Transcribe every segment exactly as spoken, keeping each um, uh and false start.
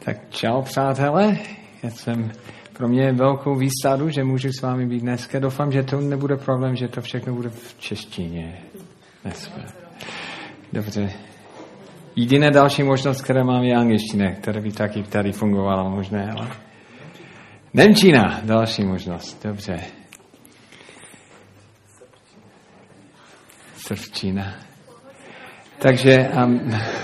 Tak čau, přátelé. Já jsem pro mě velkou výsadu, že můžu s vámi být dneska. Doufám, že to nebude problém, že to všechno bude v češtině dneska. Dobře. Jediná další možnost, která mám, je angličtina, která by taky tady fungovala možná, ale Němčina, další možnost. Dobře. Srbčina. Takže um,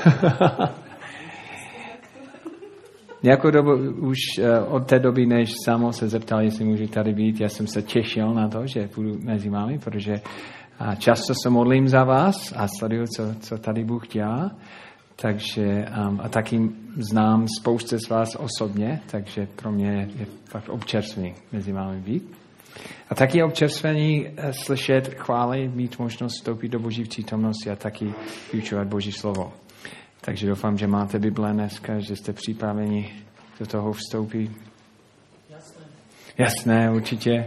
nějakou dobu už uh, od té doby, než Samo se zeptal, jestli můžu tady být, já jsem se těšil na to, že budu mezi vámi, protože uh, často se modlím za vás a sleduju, co, co tady Bůh dělá. Takže um, a taky znám spoustu z vás osobně, takže pro mě je fakt občerstvení mezi vámi být. A taky občerstvení slyšet chvály, mít možnost vstoupit do Boží přítomnosti a taky vyučovat Boží slovo. Takže doufám, že máte Bible dneska, že jste připraveni do toho vstoupit. Jasné. Jasné, určitě.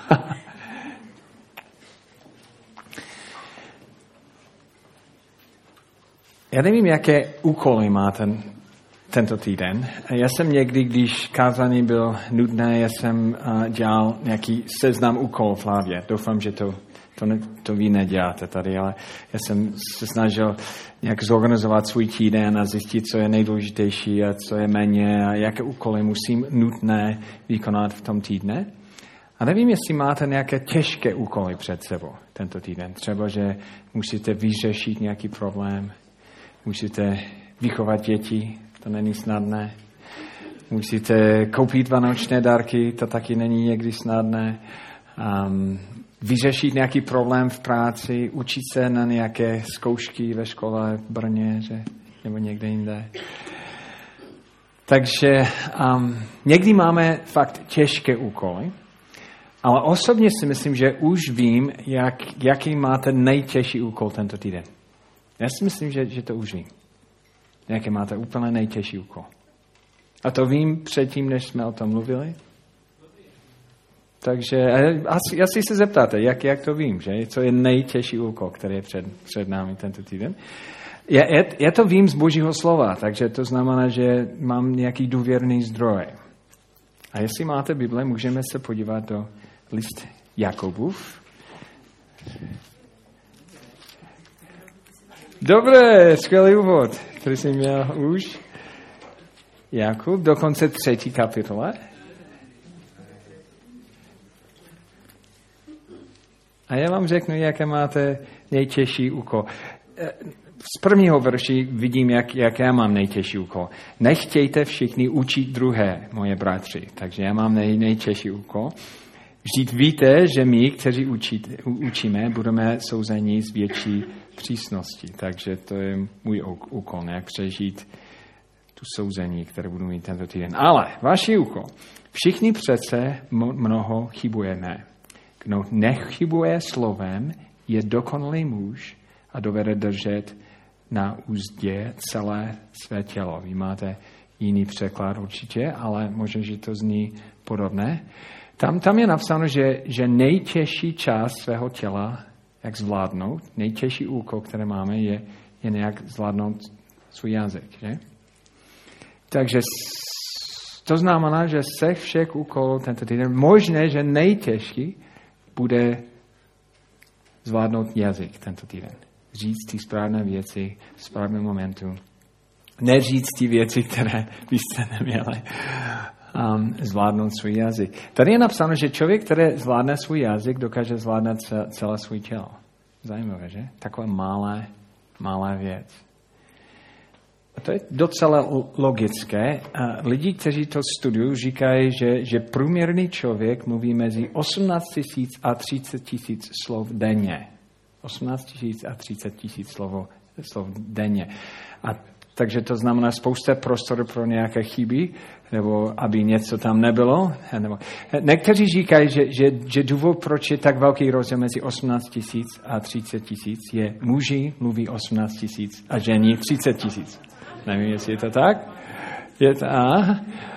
Já nevím, jaké úkoly má ten, tento týden. Já jsem někdy, když kázání bylo nudné, já jsem uh, dělal nějaký seznam úkolů v hlavě. Doufám, že to, to, ne, to vy neděláte tady, ale já jsem se snažil nějak zorganizovat svůj týden a zjistit, co je nejdůležitější a co je méně a jaké úkoly musím nutné vykonat v tom týdne. A nevím, jestli máte nějaké těžké úkoly před sebou tento týden. Třeba, že musíte vyřešit nějaký problém, musíte vychovat děti, to není snadné. Musíte koupit vánoční dárky, to taky není někdy snadné. Um, vyřešit nějaký problém v práci, učit se na nějaké zkoušky ve škole v Brně, že, nebo někde jinde. Takže um, někdy máme fakt těžké úkoly, ale osobně si myslím, že už vím, jak, jaký máte nejtěžší úkol tento týden. Já si myslím, že, že to už vím. Jaké máte úplně nejtěžší úkol. A to vím předtím, než jsme o tom mluvili. Takže asi, asi se zeptáte, jak, jak to vím, že? Co je nejtěžší úkol, který je před, před námi tento týden. Já, já, já to vím z Božího slova, takže to znamená, že mám nějaký důvěrný zdroj. A jestli máte Bible, můžeme se podívat do list Jakubův. Dobré, skvělý úvod, který jsem měl už. Jakub, dokonce třetí kapitole. A já vám řeknu, jaké máte nejtěžší úkol. Z prvního verši vidím, jak, jak já mám nejtěžší úkol. Nechtějte všichni učit druhé, moje bratři. Takže já mám nej, nejtěžší úkol. Vždyť víte, že my, kteří učit, učíme, budeme souzeni z větší přísnosti. Takže to je můj úkol, jak přežít tu souzení, které budu mít tento týden. Ale vaši úkol. Všichni přece mnoho chybujeme. Kdo nechybuje slovem, je dokonalý muž a dovede držet na úzdě celé své tělo. Vy máte jiný překlad určitě, ale možná, že to zní podobné. Tam, tam je napsáno, že, že nejtěžší část svého těla, jak zvládnout, nejtěžší úkol, které máme, je, je nějak zvládnout svůj jazyk. Že? Takže to znamená, že se všech úkolů tento týden, možné, že nejtěžší bude zvládnout jazyk tento týden. Říct ty správné věci v správném momentu. Neříct ty věci, které byste neměli. Um, zvládnout svůj jazyk. Tady je napsáno, že člověk, který zvládne svůj jazyk, dokáže zvládnout celé svůj tělo. Zajímavé, že? Takové malé, malé věc. A to je docela logické. A lidi, kteří to studují, říkají, že, že průměrný člověk mluví mezi osmnáct tisíc a třicet tisíc slov denně. osmnáct tisíc a třicet tisíc slov, slov denně. A takže to znamená spousta prostoru pro nějaké chyby, nebo aby něco tam nebylo. Nebo, někteří říkají, že, že, že důvod, proč je tak velký rozdíl mezi osmnáct tisíc a třicet tisíc, je muži mluví osmnáct tisíc a ženy třicet tisíc. Nevím, jestli je to tak. Je to, a,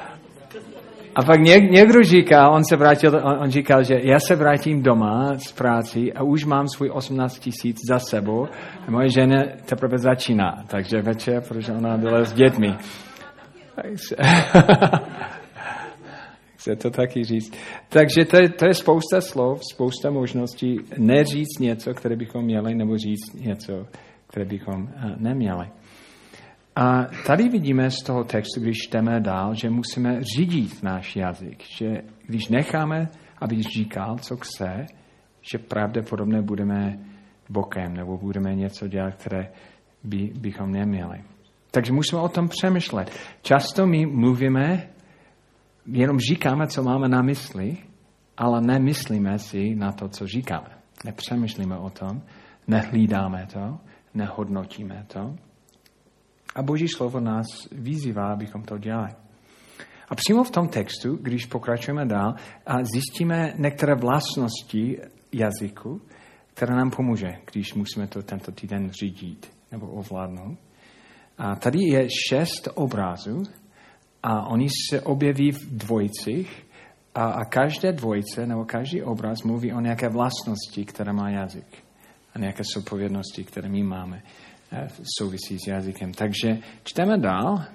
a pak něk, někdo říkal, on se vrátil, on, on říkal, že já se vrátím doma z práci a už mám svůj osmnáct tisíc za sebou a moje žena teprve začíná. Takže večer, protože ona byla s dětmi. Chce to taky říct. Takže to je, to je spousta slov, spousta možností neříct něco, které bychom měli, nebo říct něco, které bychom neměli. A tady vidíme z toho textu, když čteme dál, že musíme řídit náš jazyk. Že když necháme, aby říkal, co chce, že pravděpodobně budeme bokem, nebo budeme něco dělat, které by, bychom neměli. Takže musíme o tom přemýšlet. Často my mluvíme, jenom říkáme, co máme na mysli, ale nemyslíme si na to, co říkáme. Nepřemýšlíme o tom, nehlídáme to, nehodnotíme to. A Boží slovo nás vyzývá, abychom to dělali. A přímo v tom textu, když pokračujeme dál, a zjistíme některé vlastnosti jazyku, které nám pomůže, když musíme to tento týden řídit nebo ovládnout. A tady je šest obrazů a oni se objeví v dvojicích a, a každé dvojice nebo každý obraz mluví o nějaké vlastnosti, které má jazyk a nějaké zodpovědnosti, které my máme souvisí s jazykem. Takže čteme dál.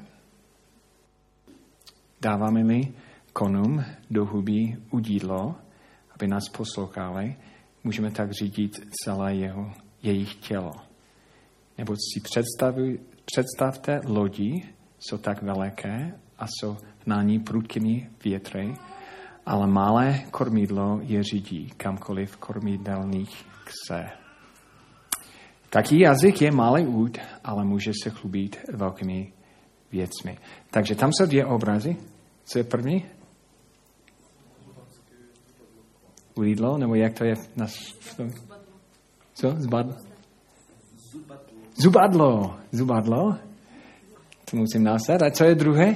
Dáváme-li konům do huby udídlo, aby nás poslouchali, můžeme tak řídit celé jeho, jejich tělo. Nebo si představuj, představte lodi, jsou tak veliké a jsou na ní prudkými větry, ale malé kormidlo je řídí kamkoliv kormidelných chce. Taký jazyk je malý úd, ale může se chlubit velkými věcmi. Takže tam jsou dvě obrazy. Co je první? Udídlo, nebo jak to je? Na... Co? Zbadlo? Zubadlo. Zubadlo. To musím napsat. A co je druhé?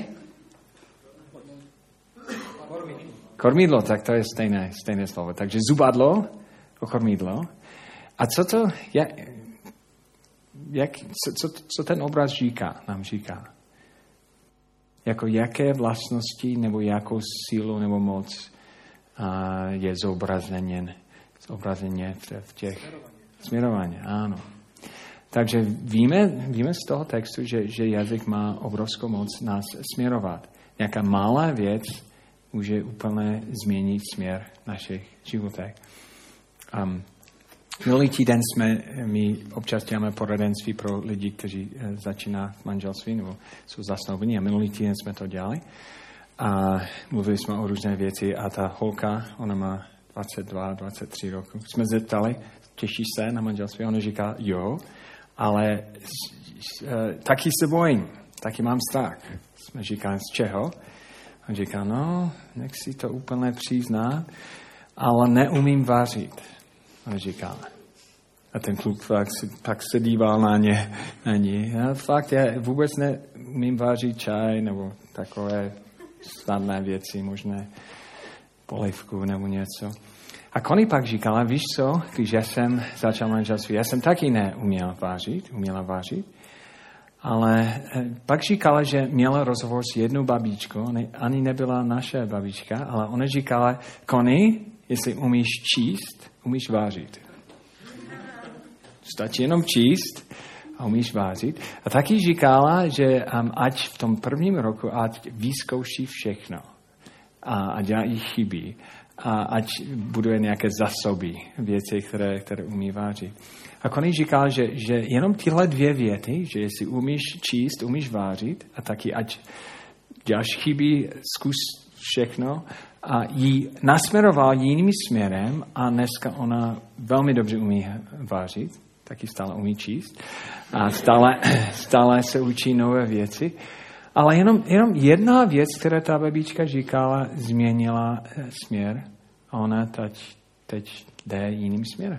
Kormidlo, tak to je stejné, stejné slovo. Takže zubadlo a kormidlo. A co to, jak, jak, co, co, co ten obraz říká, nám říká? Jako jaké vlastnosti nebo jakou sílu nebo moc a, je zobrazeně, zobrazeně v, v těch směrování. Ano. Takže víme, víme z toho textu, že, že jazyk má obrovskou moc nás směrovat. Nějaká malá věc může úplně změnit směr našich životek. Um, minulý týden jsme, my občas děláme poradenství pro lidi, kteří začíná v manželství nebo jsou zasnoubení a minulý týden jsme to dělali a mluvili jsme o různé věci a ta holka, ona má dvacet dva, dvacet tři roku. Jsme zeptali, těší se na manželství? Ona říká, jo, ale taky se bojím, taky mám strach. Jsme říkali, z čeho? On říká, no, nech si to úplně přiznat, ale neumím vařit. On říká, a ten kluk fakt se, tak se díval na ně. Na ně. Já fakt, já vůbec neumím vařit čaj nebo takové snadné věci, možné polivku nebo něco. A Connie pak říkala, víš co, když já jsem začal manželství, já jsem taky neuměla vařit, uměla vařit, ale pak říkala, že měla rozhovor s jednou babičkou, ani nebyla naše babička, ale ona říkala, Connie, jestli umíš číst, umíš vařit. Stačí jenom číst a umíš vařit. A taky říkala, že um, ať v tom prvním roku, ať vyzkouší všechno a, a dělají chyby a ať buduje nějaké zásoby věci, které, které umí vařit. A Connie říkal, že, že jenom tyhle dvě věty, že jestli umíš číst, umíš vařit a taky ať děláš chyby, zkus všechno a jí nasměroval jiným směrem a dneska ona velmi dobře umí vařit, taky stále umí číst a stále, stále se učí nové věci. Ale jenom, jenom jedna věc, která ta babička říkala, změnila směr a ona teď, teď jde jiným směrem.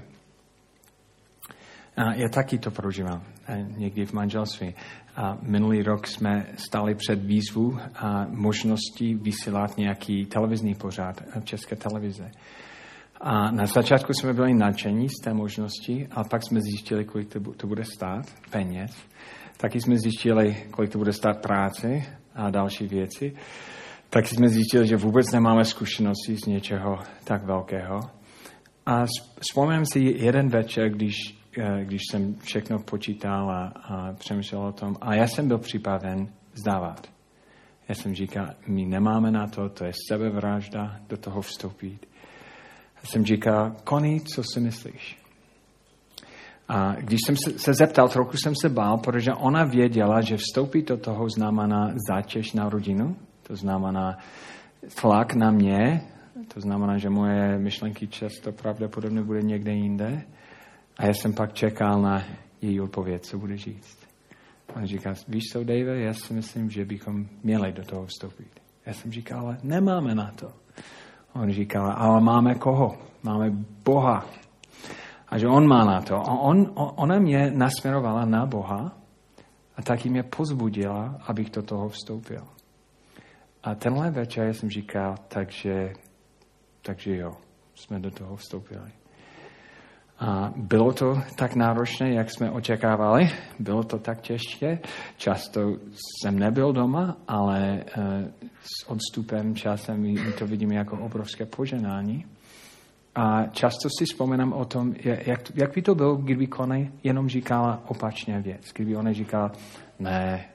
A já taky to prožívám někdy v manželství. A minulý rok jsme stáli před výzvu a možností vysílat nějaký televizní pořad v České televize. A na začátku jsme byli nadšení z té možnosti, a pak jsme zjistili, kolik to bude stát peněz. Taky jsme zjistili, kolik to bude stát práce a další věci. Taky jsme zjistili, že vůbec nemáme zkušenosti z něčeho tak velkého. A vzpomínám si jeden večer, když, když jsem všechno počítal a, a přemýšlel o tom, a já jsem byl připraven vzdávat. Já jsem říkal, my nemáme na to, to je sebevražda, do toho vstoupit. Já jsem říkal, Connie, co si myslíš? A když jsem se, se zeptal, trochu jsem se bál, protože ona věděla, že vstoupit do toho znamená zátěž na rodinu, to znamená tlak na mě, to znamená, že moje myšlenky často pravděpodobně bude někde jinde. A já jsem pak čekal na její odpověď, co bude říct. On říká, víš co, Dave, já si myslím, že bychom měli do toho vstoupit. Já jsem říkal, ale nemáme na to. On říkal, ale máme koho? Máme Boha. A že on má na to. A on, ona mě nasměrovala na Boha a taky mě pozbudila, abych do toho vstoupil. A tenhle večer jsem říkal, takže, takže jo, jsme do toho vstoupili. A bylo to tak náročné, jak jsme očekávali. Bylo to tak těžké. Často jsem nebyl doma, ale uh, s odstupem časem my to vidíme jako obrovské poženání. A často si vzpomínám o tom, jak, jak by to bylo, kdyby Connie jenom říkala opačně věc. Kdyby ona říkala, ne,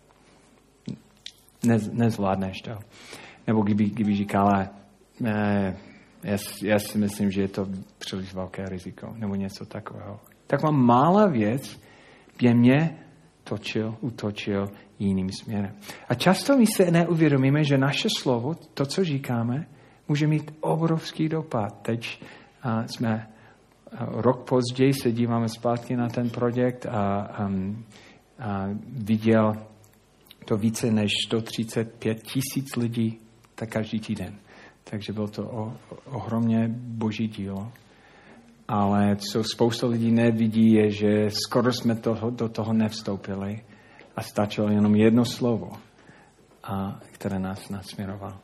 ne nezvládneš to. Nebo kdyby, kdyby říkala, ne, já, já si myslím, že je to příliš velké riziko, nebo něco takového. Taková malá věc by mě točil, utočil jiným směrem. A často my se neuvědomíme, že naše slovo, to, co říkáme, může mít obrovský dopad. Teď uh, jsme uh, rok později se díváme zpátky na ten projekt a, um, a viděl to více než sto třicet pět tisíc lidí tak každý týden. Takže bylo to o, ohromně boží dílo. Ale co spousta lidí nevidí, je, že skoro jsme toho, do toho nevstoupili a stačilo jenom jedno slovo, a, které nás nasměrovalo.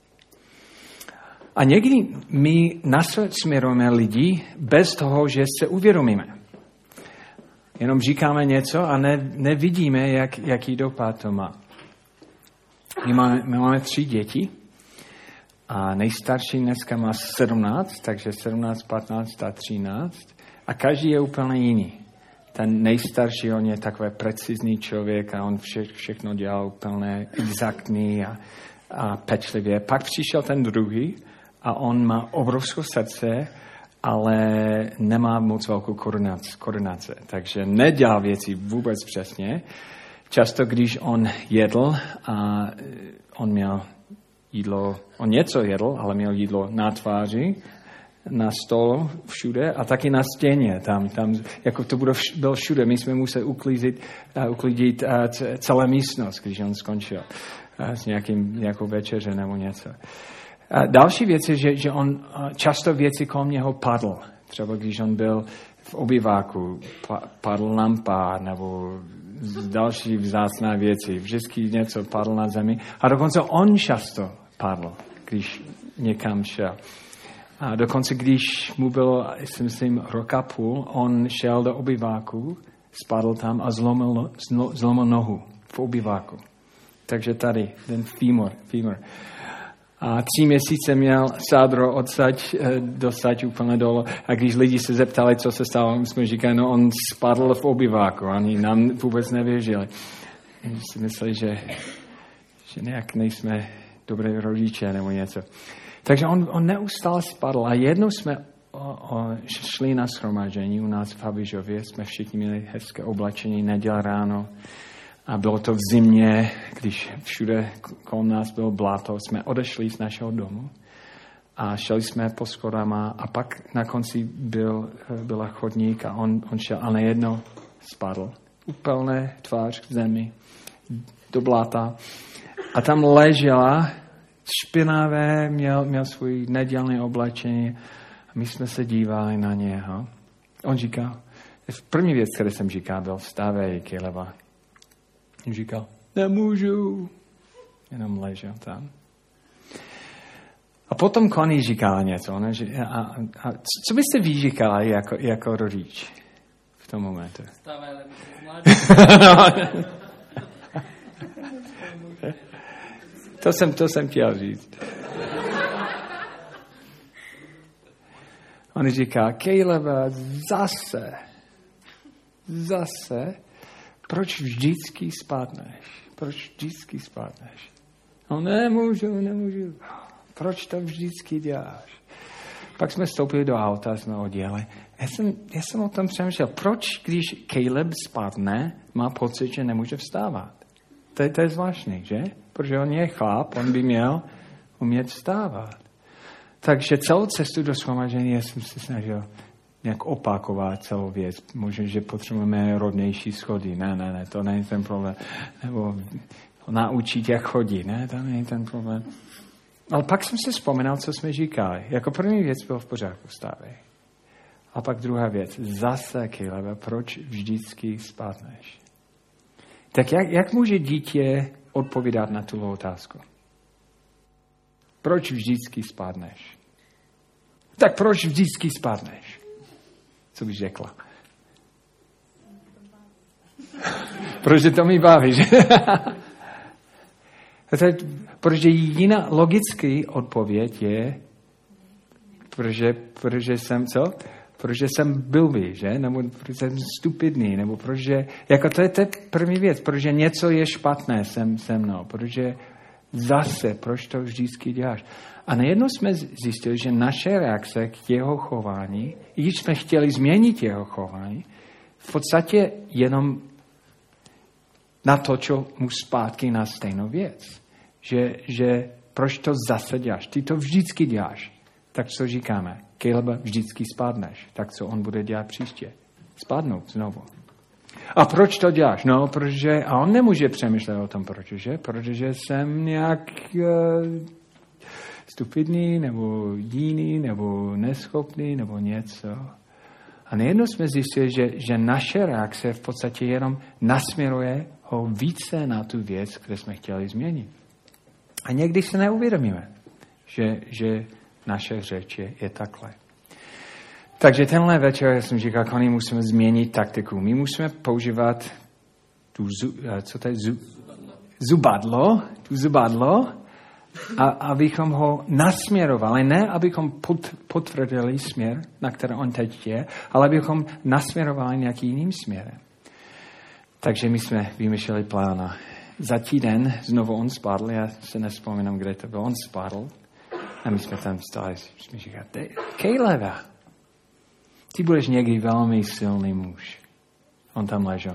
A někdy my nasměrujeme lidi bez toho, že se uvědomíme. Jenom říkáme něco a ne, nevidíme, jak, jaký dopad to má. My máme, my máme tři děti a nejstarší dneska má sedmnáct, takže sedmnáct, patnáct a třináct a každý je úplně jiný. Ten nejstarší, on je takový precizní člověk a on vše, všechno dělá úplně exaktní a, a pečlivě. Pak přišel ten druhý a on má obrovské srdce, ale nemá moc velkou koordinaci, takže nedělá věci vůbec přesně. Často, když on jedl a on měl jídlo, on něco jedl, ale měl jídlo na tváři, na stolu všude a taky na stěně. Tam, tam jako to bylo všude. My jsme museli uklidit, uh, uklidit uh, celé místnost, když on skončil uh, s nějakým, nějakou večeře nebo něco. A další věc je, že, že on často věci kolem něho padl. Třeba když on byl v obyváku, padl lampa nebo další vzácné věci. Vždycky něco padl na zemi. A dokonce on často padl, když někam šel. A dokonce když mu bylo, si myslím, rok a půl, on šel do obyváku, spadl tam a zlomil, zlomil nohu v obyváku. Takže tady, ten femur, femur. A tři měsíce měl sádro odsaď, dosaď úplně dole. A když lidi se zeptali, co se stalo, my jsme říkali, no on spadl v obyváku. Oni nám vůbec nevěřili. Oni si mysleli, že, že nějak nejsme dobré rodiče nebo něco. Takže on, on neustále spadl. A jednou jsme o, o, šli na shromáždění u nás v Havířově. Jsme všichni měli hezké oblečení, neděl ráno. A bylo to v zimě, když všude kolem nás bylo bláto, jsme odešli z našeho domu a šli jsme po schodama a pak na konci byl, byla chodník a on, on šel a nejednou spadl. Úplně tvář k zemi, do bláta. A tam ležela, špinavé, měl, měl svůj nedělné oblečení a my jsme se dívali na něho. On říkal, první věc, kterou jsem říkal, byl vstávej, Kejleva. On říkal, nemůžu. Jenom ležel tam. A potom Connie říkala něco. Ne? A, a, co byste vy říkala jako, jako rodič v tom momentu? Vstávej, ale musíš to, jsem, to jsem chtěl říct. On říká, Kejleva, zase, zase, proč vždycky spadneš? Proč vždycky spadneš? No nemůžu, nemůžu. Proč to vždycky děláš? Pak jsme vstoupili do auta, jsme odjeli. Já jsem, já jsem o tom přemýšlel. Proč, když Caleb spadne, má pocit, že nemůže vstávat? To je, to je zvláštní, že? Protože on je chlap, on by měl umět vstávat. Takže celou cestu do shromaždění já jsem se snažil nějak opakovat celou věc. Možná, že potřebujeme rovnější schody. Ne, ne, ne, to není ten problém. Nebo naučit, jak chodí. Ne, to není ten problém. Ale pak jsem si vzpomínal, co jsme říkali. Jako první věc bylo v pořádku, vstávej. A pak druhá věc. Zase, Calebe, proč vždycky spadneš? Tak jak, jak může dítě odpovídat na tuhle otázku? Proč vždycky spadneš? Tak proč vždycky spadneš? Co bys řekla? Protože to mi baví, že? Protože jiná logická odpověď je, protože, protože jsem co? Protože jsem blbý, že? Nebo protože jsem stupidný, nebo protože, jako to je, to je první věc, protože něco je špatné se, se mnou, protože zase, proč to vždycky děláš? A najednou jsme zjistili, že naše reakce k jeho chování, i když jsme chtěli změnit jeho chování, v podstatě jenom natočil mu zpátky na stejnou věc. Že, že proč to zase děláš? Ty to vždycky děláš. Tak co říkáme? Calebe, vždycky spadneš. Tak co on bude dělat příště? Spadnout znovu. A proč to děláš? No, protože, a on nemůže přemýšlet o tom, protože, protože jsem nějak uh, stupidný, nebo jiný, nebo neschopný, nebo něco. A nejednou jsme zjistili, že, že naše reakce v podstatě jenom nasměruje ho více na tu věc, které jsme chtěli změnit. A někdy se neuvědomíme, že, že naše řeč je, je takhle. Takže tenhle večer, já jsem říkal, Connie, musíme změnit taktiku. My musíme používat tu, co to je, zubadlo, tu zubadlo, a, abychom ho nasměrovali, ne abychom pot, potvrdili směr, na který on teď je, ale abychom nasměrovali nějakým jiným směrem. Takže my jsme vymýšleli plána. Za týden znovu on spadl, já se nevzpomínám, kde to byl, on spadl a my jsme tam stali, jsme říkali, Calebe, ty budeš někdy velmi silný muž. On tam ležel.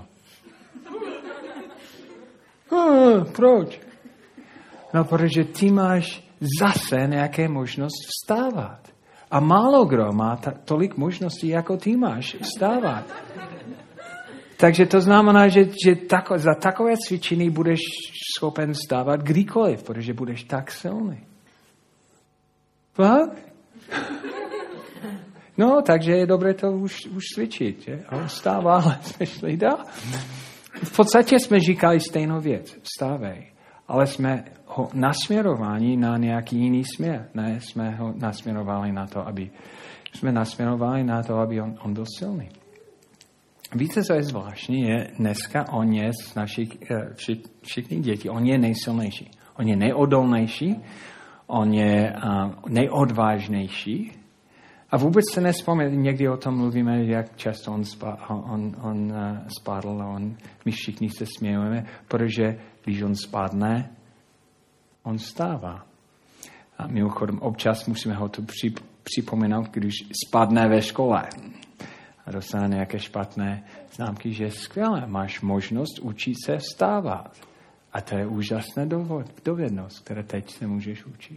Oh, proč? No, protože ty máš zase nějaké možnost vstávat. A málo kdo má ta, tolik možností, jako ty máš vstávat. Takže to znamená, že, že tako, za takové cvičení budeš schopen vstávat kdykoliv, protože budeš tak silný. Fakt? No, takže je dobré to už, už cvičit. Že? A on vstává, ale jsme šli dál. V podstatě jsme říkali stejnou věc. Vstávej. Ale jsme ho nasměrovali na nějaký jiný směr. Ne, jsme ho nasměrovali na to, aby jsme nasměrovali na to, aby on, on byl silný. Víte, co je zvláštní, je dneska on je z našich vši, všichni dětí, on je nejsilnější. On je nejodolnější, on je uh, nejodvážnější. A vůbec se nevzpomíná, někdy o tom mluvíme, jak často on, spa, on, on uh, spadl a on, my všichni se smějeme, protože když on spadne, on vstává. A mimochodem občas musíme ho tu přip, připomenout, když spadne ve škole a dostane nějaké špatné známky, že je skvělé, máš možnost učit se vstávat. A to je úžasná dovednost, které teď se můžeš učit.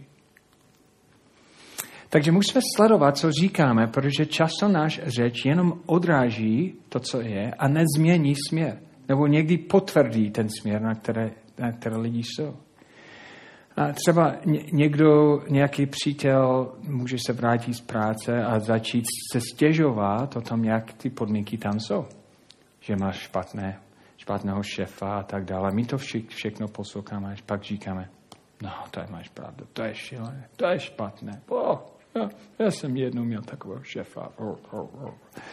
Takže musíme sledovat, co říkáme, protože často náš řeč jenom odráží to, co je, a nezmění směr. Nebo někdy potvrdí ten směr, na které, na které lidi jsou. A třeba někdo, nějaký přítel může se vrátit z práce a začít se stěžovat o tom, jak ty podmínky tam jsou. Že máš špatné, špatného šéfa a tak dále. My to vše, všechno posloucháme, až pak říkáme, no, to je máš pravdu, to je šílené, to je špatné. Oh, já, já jsem jednou měl takového šéfa. Oh, oh, oh.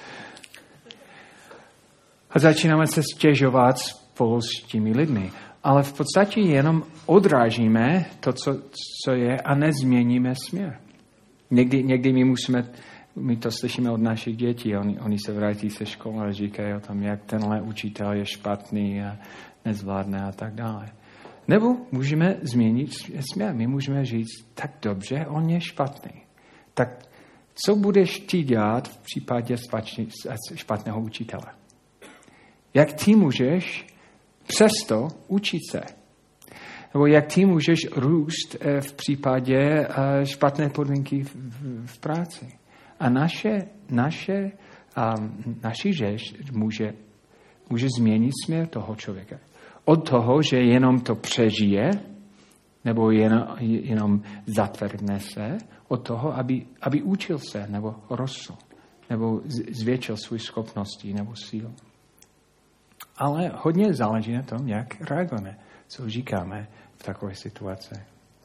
A začínáme se stěžovat spolu s těmi lidmi. Ale v podstatě jenom odrážíme to, co, co je, a nezměníme směr. Někdy, někdy my musíme, my to slyšíme od našich dětí, oni, oni se vrátí se školy a říkají o tom, jak tenhle učitel je špatný a nezvládne a tak dále. Nebo můžeme změnit směr. My můžeme říct, tak dobře, on je špatný. Tak co budeš ty dělat v případě špatného učitele? Jak ty můžeš přesto učit se? Nebo jak ty můžeš růst v případě špatné podmínky v, v, v práci? A naše, naše, um, naši řeč může, může změnit směr toho člověka. Od toho, že jenom to přežije, nebo jen, jenom zatvrdne se, od toho, aby, aby učil se, nebo rostl, nebo zvětšil své schopnosti, nebo sílu. Ale hodně záleží na tom, jak reagujeme, co říkáme v takové situaci.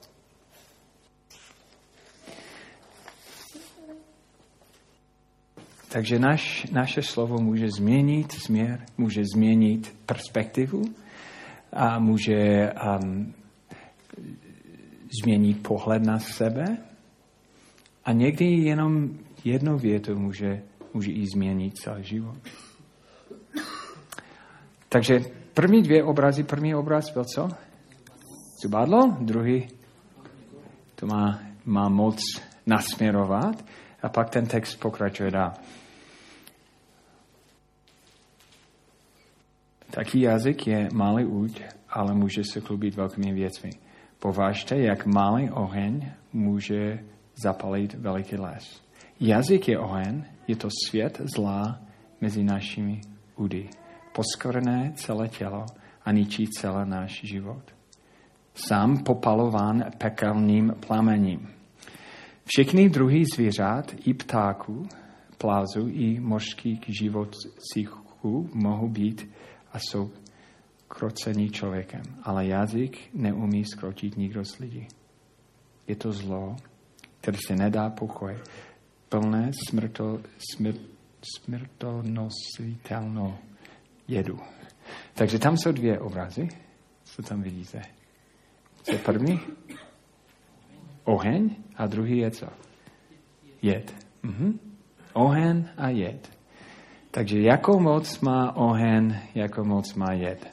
Takže naš, naše slovo může změnit směr, může změnit perspektivu a může um, změnit pohled na sebe a někdy jenom jednou větu může, může i změnit celý život. Takže první dvě obrazy, první obraz byl co? Zubadlo, druhý to má, má moc nasměrovat a pak ten text pokračuje dál. Taký jazyk je malý úď, ale může se chlubit velkými věcmi. Považte, jak malý oheň může zapalit veliký les. Jazyk je oheň, je to svět zla mezi našimi údy. Poskvrné celé tělo a ničí celý náš život. Sám popalován pekelným plamením. Všechny druhy zvířat i ptáků, plázu i mořských živočichů mohou být a jsou krocení člověkem. Ale jazyk neumí zkrotit nikdo z lidí. Je to zlo, které se nedá pokoj, plné smrto, smrt, smrtonositelnou jedu. Takže tam jsou dvě obrazy. Co tam vidíte? Co je první? Oheň a druhý je co? Jed. Mhm. Oheň a jed. Takže jakou moc má oheň, jakou moc má jed?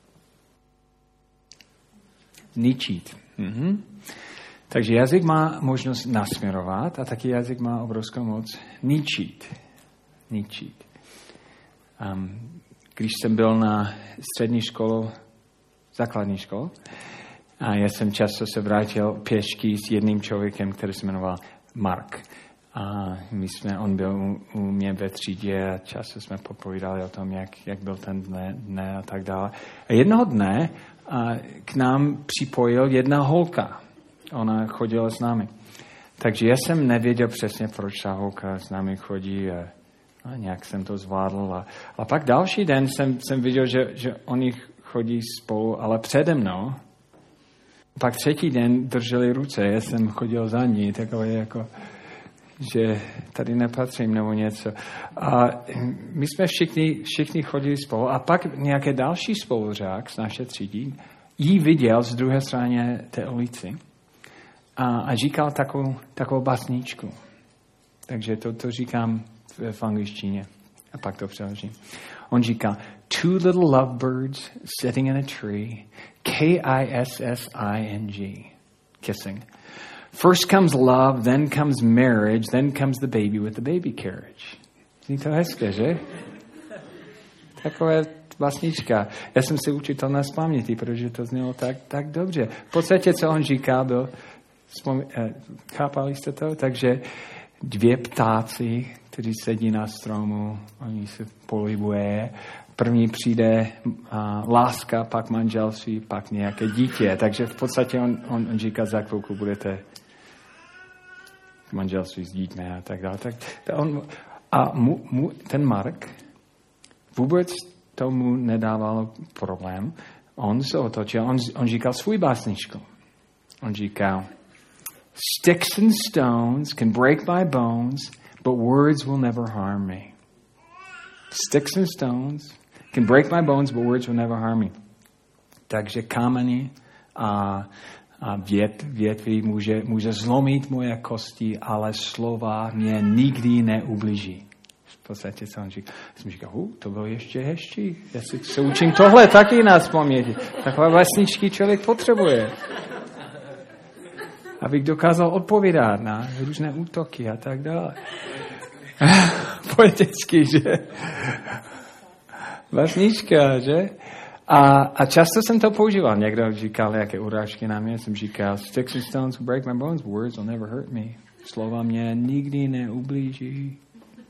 Ničit. Mhm. Takže jazyk má možnost nasměrovat a taky jazyk má obrovskou moc ničit. Ničit. Um, když jsem byl na střední škole, základní škole, a já jsem často se vrátil pěšky s jedním člověkem, který se jmenoval Mark. A my jsme, on byl u, u mě ve třídě a často jsme popovídali o tom, jak, jak byl ten dne, dne a tak dále. A jednoho dne a k nám připojil jedna holka. Ona chodila s námi. Takže já jsem nevěděl přesně, proč ta holka s námi chodí a, a nějak jsem to zvládl. A, a pak další den jsem, jsem viděl, že, že oni chodí spolu, ale přede mnou. Pak třetí den drželi ruce, já jsem chodil za ní, takové jako, že tady nepatřím nebo něco. A my jsme všichni, všichni chodili spolu a pak nějaký další spolužák z naší třídy jí viděl z druhé strany té ulici a, a říkal takovou, takovou básničku. Takže to, to říkám v, v angličtině a pak to přeložím. On říká, two little lovebirds sitting in a tree, K I S S I N G, kissing. First comes love, then comes marriage, then comes the baby with the baby carriage. Zní to hezké, že? Takové básnička. Já jsem si učitel na spaměti, protože to znělo tak, tak dobře. V podstatě, co on říká, byl, vzpom... chápali jste to? Takže dvě ptáci, kteří sedí na stromu, oni se pohybují. První přijde a, láska, pak manželství, pak nějaké dítě. Takže v podstatě on, on, on říká, za chvilku budete manželství s dítmi a tak dále. Tak, on, a mu, mu, ten Mark vůbec tomu nedával problém. On se otočil, on, on říkal svůj básničku. On říkal, sticks and stones can break my bones, but words will never harm me. Sticks and stones can break my bones, but words will never harm me. Takže kameny a, a vět, větví může, může zlomit moje kosti, ale slova mě nikdy neublíží. V podstatě, co on říkal. Já jsem říkal, uh, to bylo ještě hezčí. Já si se učím tohle taky na vzpomněti. Takové vesničky člověk potřebuje. Abych dokázal odpovídat na různé útoky a tak dále. Poetický, že? Vesnička, že? A, a často jsem to používal. Někdo říkal, jaké urážky na mě. Jsem říkal, sticks and stones will break my bones, words will never hurt me. Slova mě nikdy neublíží.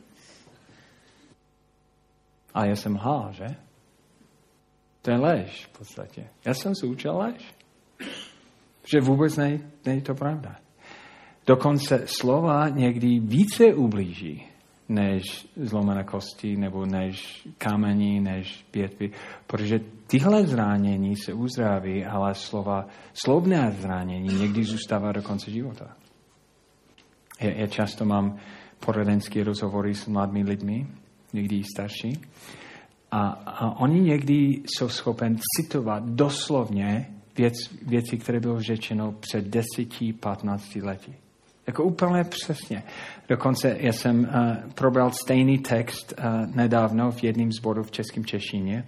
A já jsem lhal, že? To je lež v podstatě. Já jsem se učil lež. Že vůbec není, není to pravda. Dokonce slova někdy více ublíží, než zlomené kosti, nebo než kamení, než větvy. Protože tyhle zranění se uzdraví, ale slova, slovné zranění někdy zůstává do konce života. Já, já často mám poradenské rozhovory s mladými lidmi, někdy i starší, a, a oni někdy jsou schopni citovat doslovně věc, věci, které bylo řečeno před deseti, patnácti lety. Jako úplně přesně. Dokonce já jsem uh, probral stejný text uh, nedávno v jedním sboru v Českém Češíně.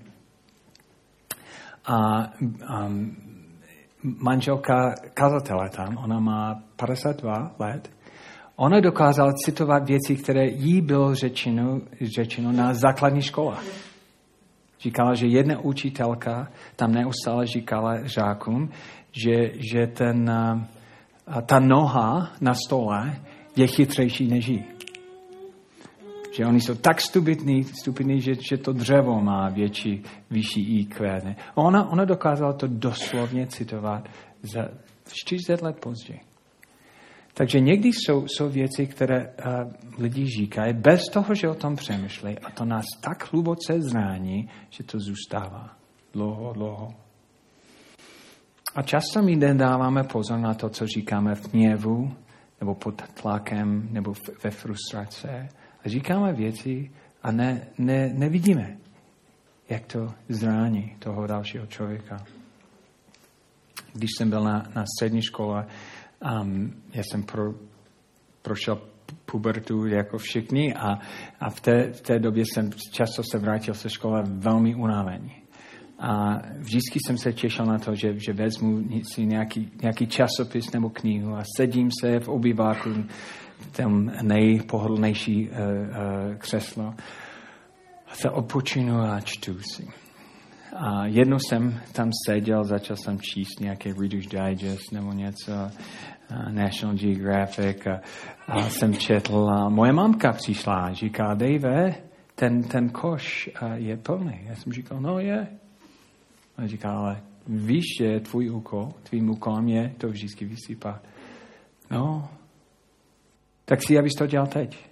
A um, manželka kazatele tam, ona má padesát dva let, ona dokázala citovat věci, které jí bylo řečeno, řečeno na základní škole. Říkala, že jedna učitelka tam neustále říkala žákům, že, že ten, ta noha na stole je chytřejší než jí. Že oni jsou tak stupidní, stupidní že, že to dřevo má větší, vyšší í kvé. Ne? Ona, ona dokázala to doslovně citovat za čtyřicet let později. Takže někdy jsou, jsou věci, které uh, lidi říkají bez toho, že o tom přemýšlejí, a to nás tak hluboce zrání, že to zůstává dlouho, dlouho. A často my nedáváme pozor na to, co říkáme v hněvu, nebo pod tlakem, nebo ve frustrace. A říkáme věci a ne, ne, nevidíme, jak to zrání toho dalšího člověka. Když jsem byl na, na střední škole, Um, já jsem pro, prošel pubertu jako všichni a, a v, té, v té době jsem často se vrátil ze školy velmi unavený. A vždycky jsem se těšil na to, že, že vezmu si nějaký, nějaký časopis nebo knihu a sedím se v obyváku v tom nejpohodlnější uh, uh, křeslo a se odpočinu a čtu si. A jednou jsem tam seděl, začal jsem číst nějaké Reader's Digest nebo něco, uh, National Geographic a, a jsem četl a moje mamka přišla a říká, Dave, ten, ten koš uh, je plný. Já jsem říkal, no je. A říká, ale víš, že tvůj úkol, tvým úkolem je to vždycky vysypat. No, tak si, abys to dělal teď.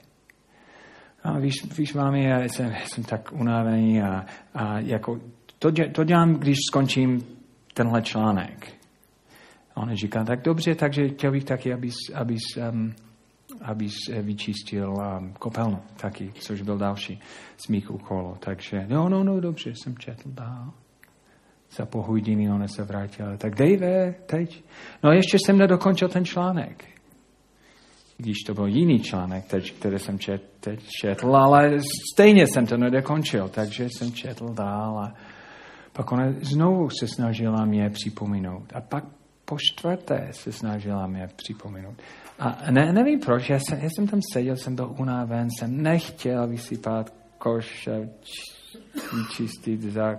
A víš, víš mami, já jsem, jsem tak unavený a, a jako To, to dělám, když skončím tenhle článek. A on říká, tak dobře, takže chtěl bych taky, abys, abys, um, abys vyčistil um, kopelnu taky, což byl další z mých úkolů. Takže, no, no, no, dobře, jsem četl dál. Za půl hodiny on se vrátil. Tak Dave, teď. No ještě jsem nedokončil ten článek. Když to byl jiný článek, teď, který jsem čet, teď četl, ale stejně jsem to nedokončil, takže jsem četl dál a pak ona znovu se snažila mě připomenout. A pak po čtvrté se snažila mě připomenout. A ne, nevím proč, já jsem, já jsem tam seděl, jsem byl unaven, jsem nechtěl vysypat koš a vyčistit za,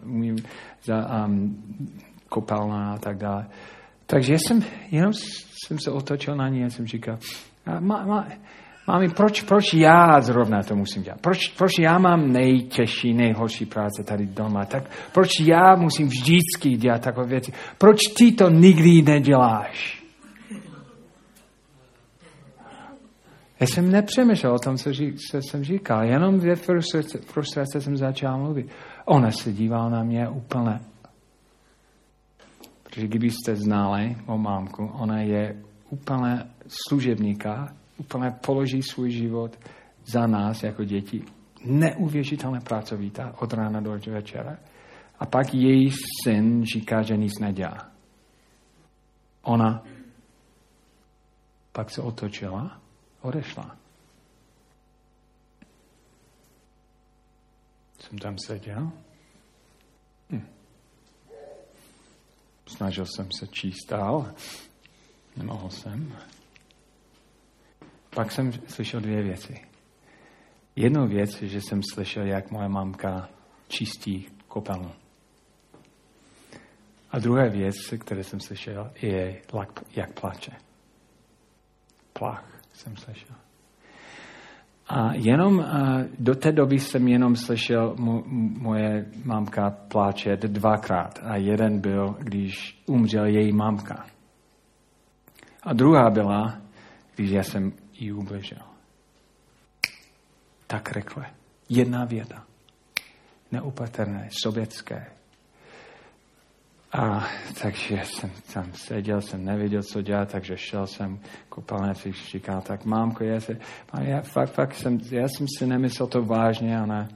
za um, kopalna a tak dále. Takže jsem, jenom jsem se otočil na ní a jsem říkal, má, má, Mami, proč, proč já zrovna to musím dělat? Proč, proč já mám nejtěžší, nejhorší práce tady doma? Tak proč já musím vždycky dělat takové věci? Proč ty to nikdy neděláš? Já jsem nepřemýšlel o tom, co, ří, co jsem říkal. Jenom ve frustrace, frustrace jsem začal mluvit. Ona se dívala na mě úplně. Protože kdybyste znali mou mámku, ona je úplně služebníka, úplně položí svůj život za nás jako děti. Neuvěřitelně pracovitá od rána do večera. A pak její syn říká, že nic nedělá. Ona pak se otočila, odešla. jsem tam seděl. Hm. Snažil jsem se číst dál. Nemohl jsem. Pak jsem slyšel dvě věci. Jednou věc, že jsem slyšel, jak moje mamka čistí koupelnu. A druhá věc, kterou jsem slyšel, je, jak plače. Plach jsem slyšel. A jenom do té doby jsem jenom slyšel mo, moje mamka pláčet dvakrát. A jeden byl, když umřel její mamka. A druhá byla, když já jsem jí ubližil. Tak rychle. Jedna věta. Neupatrné, sovětské. A takže jsem tam seděl, jsem nevěděl, co dělat, takže šel jsem koupelně, říká, tak mámko, já, se, já fakt, fakt jsem, já jsem si nemyslel to vážně, a ne.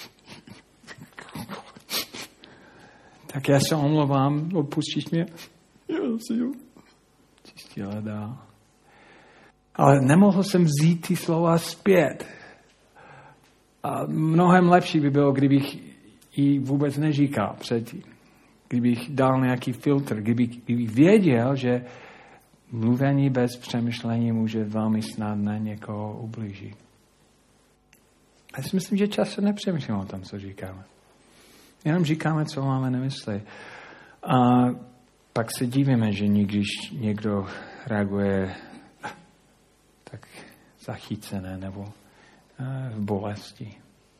Tak já se omlouvám, odpustíš mě? Já si jo. Čistila dál. Ale nemohl jsem vzít ty slova zpět. A mnohem lepší by bylo, kdybych jí vůbec neříkal předtím. Kdybych dal nějaký filtr, kdybych, kdybych věděl, že mluvení bez přemýšlení může velmi snadno někoho ublížit. Já si myslím, že často nepřemýšlíme o tom, co říkáme. Jenom říkáme, co máme na mysli. A pak se divíme, že když někdo reaguje tak zachycené nebo v bolesti.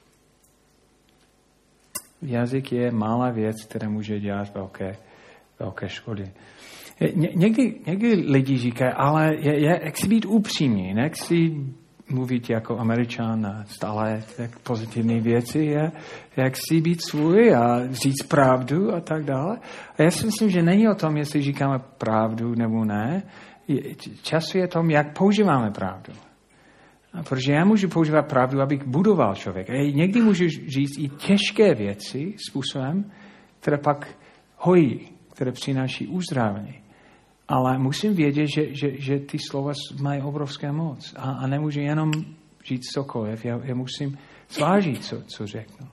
Jazyk je malá věc, která může dělat velké, velké škody. Ně, někdy, někdy lidi říkají, ale je, je, jak si být upřímný, jak si mluvit jako Američan a stále tak pozitivní věci, je, jak si být svůj a říct pravdu a tak dále. A já si myslím, že není o tom, jestli říkáme pravdu nebo ne. Často je o tom, jak používáme pravdu. A protože já můžu používat pravdu, abych budoval člověka. A někdy můžu říct i těžké věci způsobem, které pak hojí, které přináší uzdravení. Ale musím vědět, že, že, že ty slova mají obrovské moc. A, a nemůžu jenom říct cokoliv. Já, já musím zvážit, co, co řeknu.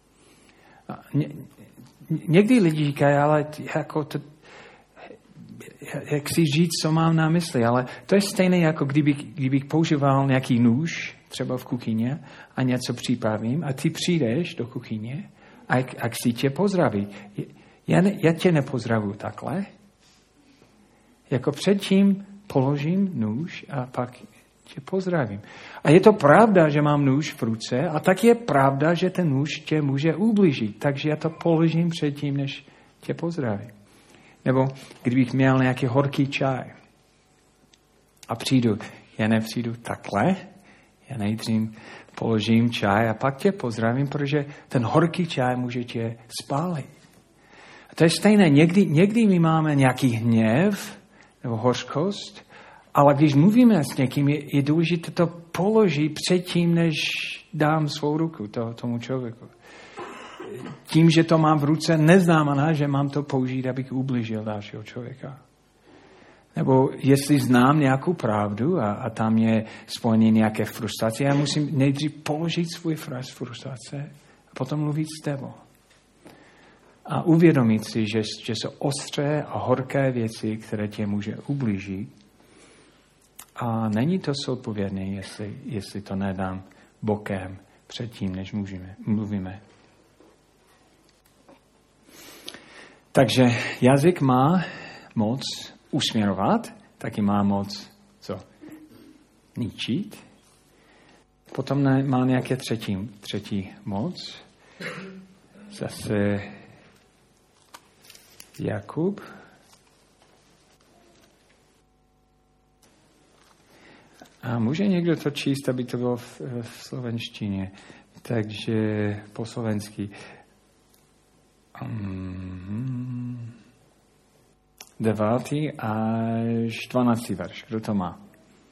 A ně, někdy lidi říkají, ale jako to, jak si říct, co mám na mysli, ale to je stejné, jako kdybych, kdybych používal nějaký nůž, třeba v kuchyni, a něco připravím, a ty přijdeš do kuchyně a, a chci tě pozdravit. Já, ne, já tě nepozdravuji takhle. Jako předtím položím nůž a pak tě pozdravím. A je to pravda, že mám nůž v ruce, a tak je pravda, že ten nůž tě může ublížit. Takže já to položím předtím, než tě pozdravím. Nebo kdybych měl nějaký horký čaj a přijdu, já nepřijdu takhle, já nejdřív položím čaj a pak tě pozdravím, protože ten horký čaj může tě spálit. A to je stejné, někdy, někdy my máme nějaký hněv nebo hořkost, ale když mluvíme s někým, je, je důležité to položit předtím, než dám svou ruku to, tomu člověku. Tím, že to mám v ruce, neznamená, že mám to použít, abych ublížil dalšího člověka. Nebo jestli znám nějakou pravdu a, a tam je spojený nějaké frustrace, já musím nejdřív položit svůj frustrace a potom mluvit s tebou. A uvědomit si, že, že jsou ostré a horké věci, které tě může ublížit. A není to zodpovědné, jestli, jestli to nedám bokem předtím, než můžeme, mluvíme. Takže jazyk má moc usměrovat, taky má moc co? Ničit. Potom ne, má nějaké třetí, třetí moc. Zase Jakub. A může někdo to číst, aby to bylo v, v slovenštině. Takže po slovensky. Um, devátý až dvanáctý verš. Kdo to má?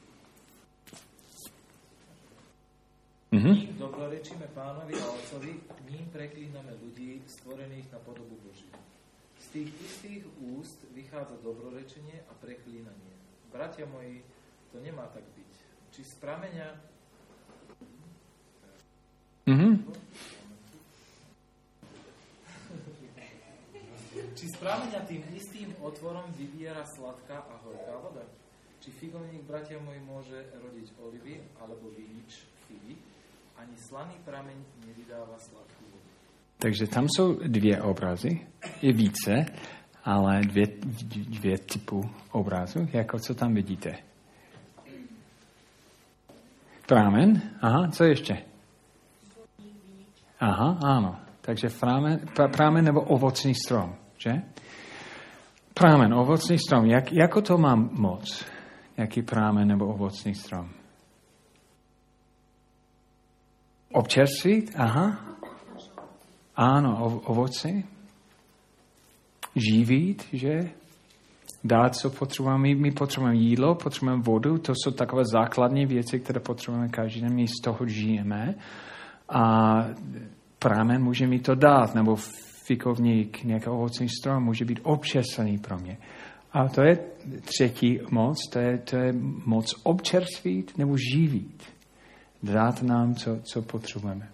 Mhm. Dobrorečíme Pánovi a Otcovi, ním preklíname ľudí stvorených na podobu Božiu. Z tých istých úst vychádza dobrorečenie a preklínanie. Bratia moji, to nemá tak byť. Či z prameňa... Mhm. Či z prameňa tým istým otvorom vybiera sladká a horká voda? Či figovník, bratia moji, môže rodiť olivy alebo vinič figy? Ani slaný prameň nevydáva sladkú vodu. Takže tam jsou dvě obrazy, je více, ale dvě, dvě typů obrazů, jako co tam vidíte. Prámen, aha, co ještě? Aha, ano, takže prámen, prámen nebo ovocný strom, že? Prámen, ovocný strom, jak, jako to mám moc? Jaký prámen nebo ovocný strom? Občerstvit, aha. Ano, ovoci. Živit, že? Dát, co potřebujeme. My, my potřebujeme jídlo, potřebujeme vodu, to jsou takové základní věci, které potřebujeme každý den, my z toho žijeme. A prámen může mi to dát, nebo fikovník, nějaký ovocný strom může být občerstvený pro mě. A to je třetí moc, to je, to je moc občerstvit nebo živit. Dát nám, co, co potřebujeme.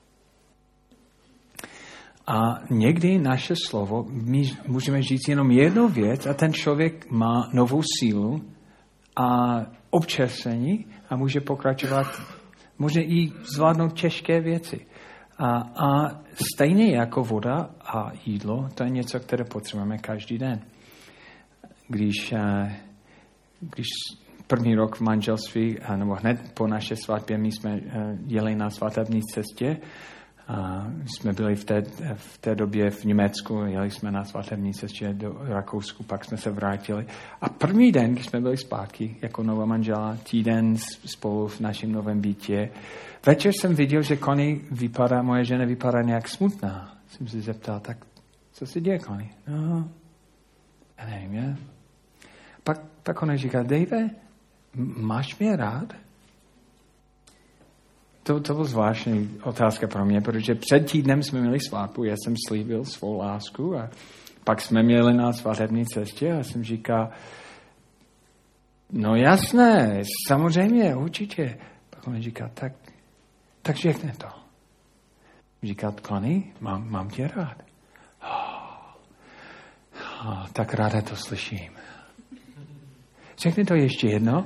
A někdy naše slovo, my můžeme říct jenom jednu věc a ten člověk má novou sílu a občerstvení a může pokračovat, může i zvládnout těžké věci. A, a stejně jako voda a jídlo, to je něco, které potřebujeme každý den. Když, když první rok v manželství, nebo hned po naše svatbě, my jsme jeli na svatební cestě, a jsme byli v té, v té době v Německu, jeli jsme na svatební cestě do Rakousku, pak jsme se vrátili. A první den, když jsme byli zpátky jako nová manžela, týden spolu v našem novém bytě, večer jsem viděl, že Connie vypadá, moje žena vypadá nějak smutná. Jsem se zeptal, tak co se děje, Connie? No, já nevím, já. Pak, pak ona říká, Dave, máš mě rád? To, to byla zvláštní otázka pro mě, protože před týdnem jsme měli svatbu, já jsem slíbil svou lásku a pak jsme měli na svatební cestě a jsem říkal, no jasné, samozřejmě, určitě. Pak on říká, tak, tak řekne to. Říká, Connie, mám, mám tě rád. Oh, oh, tak ráda to slyším. Řekni to ještě jedno.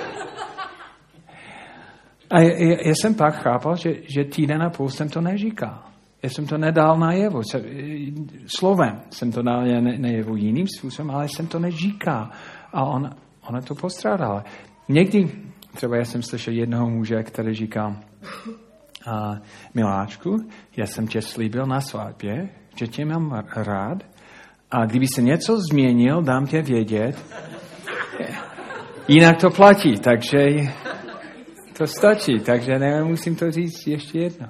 A já jsem pak chápal, že, že týden a půl jsem to neříkal. Já jsem to nedal najevo. Slovem jsem to dal najevo jiným způsobem, ale jsem to neříkal. A on, ona to postrádala. Někdy, třeba já jsem slyšel jednoho muže, který říkal, a, miláčku, já jsem tě slíbil na svatbě, že tě mám rád a kdyby se něco změnil, dám tě vědět. Jinak to platí, takže to stačí, takže nemusím to říct ještě jedno.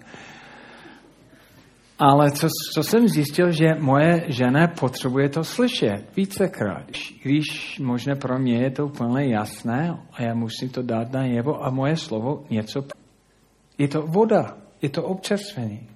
Ale co, co jsem zjistil, že moje žena potřebuje to slyšet vícekrát. Když možná pro mě je to úplně jasné a já musím to dát najevo a moje slovo něco. Je to voda, je to občerstvení.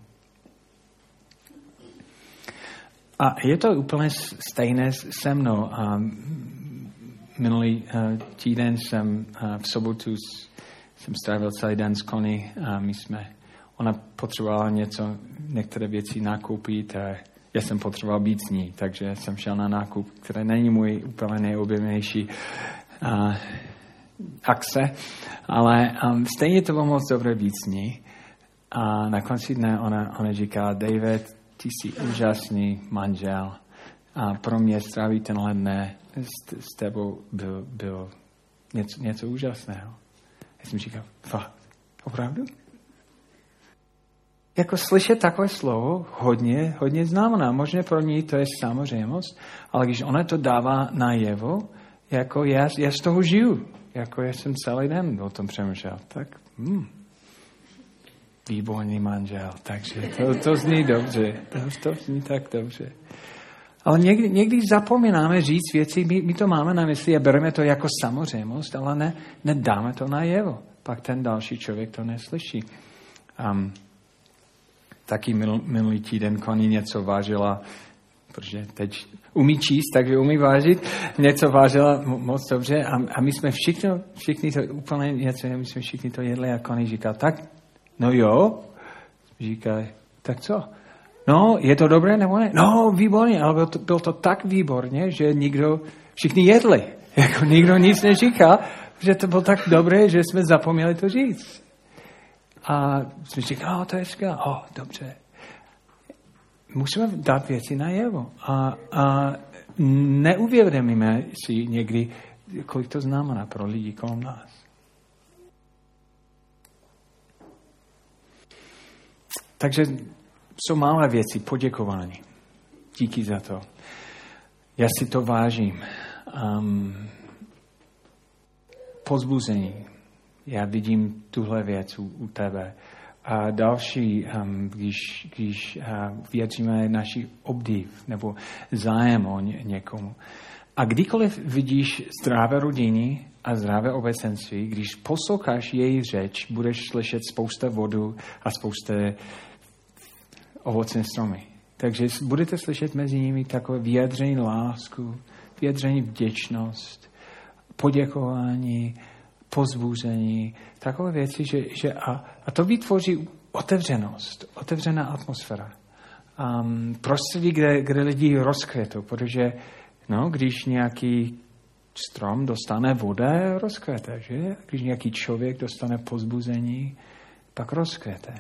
A je to úplně stejné se mnou. A minulý týden jsem v sobotu jsem strávil celý den s Connie a my jsme, ona potřebovala něco, některé věci nakoupit a já jsem potřeboval být s ní, takže jsem šel na nákup, které není můj úplně nejobjemnější uh, akce, ale um, stejně to bylo moc dobré být s ní. A na konci dne ona, ona říká, David, ty jsi úžasný manžel a pro mě strávit tenhle dne s, s tebou byl, byl něco, něco úžasného. Já jsem říkal, fakt, opravdu? Jako slyšet takové slovo hodně, hodně znamená. Možná pro ní to je samozřejmost, ale když ona to dává najevo, jako já, já z toho žiju. Jako já jsem celý den o tom přemýšlel. Tak, hm, výborný manžel. Takže to, to zní dobře. To, to zní tak dobře. Ale někdy, někdy zapomínáme říct věci, my, my to máme na mysli a bereme to jako samozřejmost, ale ne, nedáme to najevo. Pak ten další člověk to neslyší. Um, taky minul, minulý týden Connie něco vážila, protože teď umí číst, takže umí vážit, něco vážila moc dobře a, a my jsme všichni, všichni to úplně něco, my jsme všichni to jedli a Connie říká, tak, no jo, říká, tak co? No, je to dobré nebo ne? No, výborně, ale bylo to, bylo to tak výborně, že nikdo, všichni jedli. Jako nikdo nic neříkal, že to bylo tak dobré, že jsme zapomněli to říct. A jsme říkali, no, to je skvělé. Oh, dobře. Musíme dát věci najevo. A, a neuvědomíme si někdy, kolik to znamená pro lidi kolem nás. Takže jsou malé věci, poděkování. Díky za to. Já si to vážím. Um, pozbuzení. Já vidím tuhle věc u, u tebe. A další, um, když, když uh, vyjadříme naši obdiv nebo zájem o ně, někomu. A kdykoliv vidíš zdravé rodiny a zdravé obecenství, když posloucháš její řeč, budeš slyšet spousta vodu a spousta ovocné stromy. Takže budete slyšet mezi nimi takové vyjadření lásku, vyjadření vděčnost, poděkování, pozbuzení, takové věci, že, že a, a to vytvoří otevřenost, otevřená atmosféra. Um, prostředí, kde, kde lidi rozkvětou, protože no, když nějaký strom dostane voda, rozkvěte, že? Když nějaký člověk dostane pozbuzení, pak rozkvěte.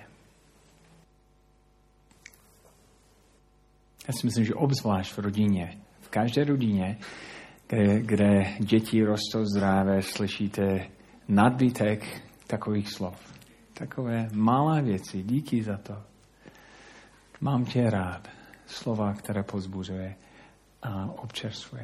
Já si myslím, že obzvlášť v rodině, v každé rodině, kde, kde děti rostou zdravé, slyšíte nadbytek takových slov. Takové malé věci, díky za to. Mám tě rád. Slova, které pozbuzuje a občerstvuje.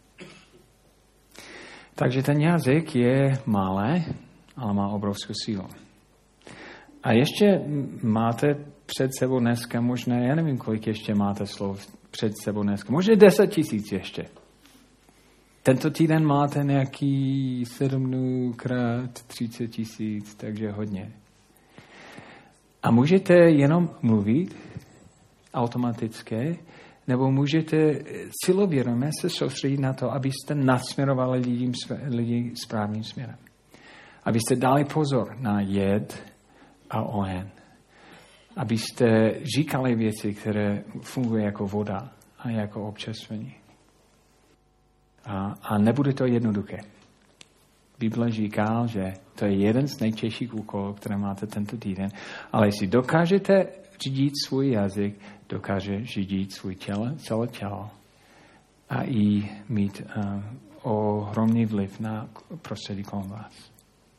Takže ten jazyk je malé, ale má obrovskou sílu. A ještě máte před sebou dneska možná, já nevím, kolik ještě máte slov před sebou dneska, možná deset tisíc ještě. Tento týden máte nějaký sedm dnů krát třicet tisíc, takže hodně. A můžete jenom mluvit automaticky, nebo můžete cílovědomě se soustředit na to, abyste nasměrovali lidi, lidi správným směrem. Abyste dali pozor na jed a oheň. Abyste říkali věci, které fungují jako voda a jako občerstvení. A, a nebude to jednoduché. Bible říká, že to je jeden z nejtěžších úkolů, které máte tento týden. Ale jestli dokážete řídit svůj jazyk, dokáže řídit svůj tělo, celé tělo a i mít uh, ohromný vliv na prostředí kolem vás.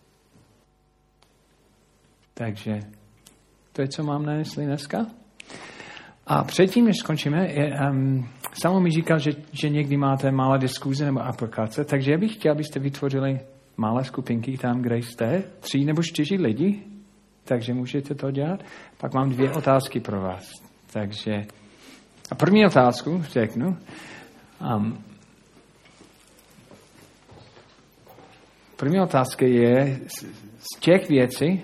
Takže to je, co mám na mysli dneska. A předtím, než skončíme, je, um, samo mi říkal, že, že někdy máte malé diskuze nebo aplikace, takže já bych chtěl, abyste vytvořili malé skupinky tam, kde jste, tři nebo čtyři lidi, takže můžete to dělat. Pak mám dvě otázky pro vás. Takže a první otázku řeknu. Um, první otázka je z těch věcí,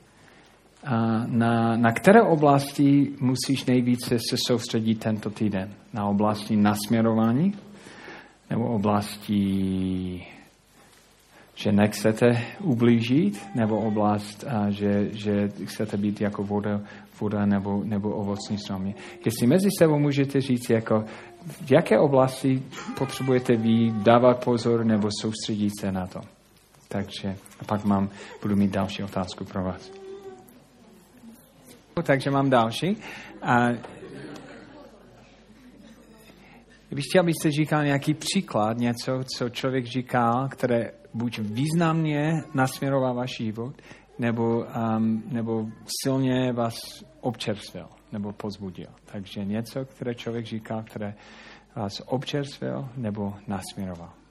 na, na které oblasti musíš nejvíce se soustředit tento týden? Na oblasti nasměrování? Nebo oblasti, že nechcete ublížit? Nebo oblast, a že, že chcete být jako voda, voda nebo, nebo ovocný stromy? Jestli mezi sebou můžete říct, jako, v jaké oblasti potřebujete vy dávat pozor nebo soustředit se na to? Takže a pak mám, budu mít další otázku pro vás. Takže mám další. A bych chtěl, abyste říkal nějaký příklad, něco, co člověk říkal, které buď významně nasměroval váš život, nebo, um, nebo silně vás občerstvil, nebo pozbudil. Takže něco, které člověk říkal, které vás občerstvil, nebo nasměroval.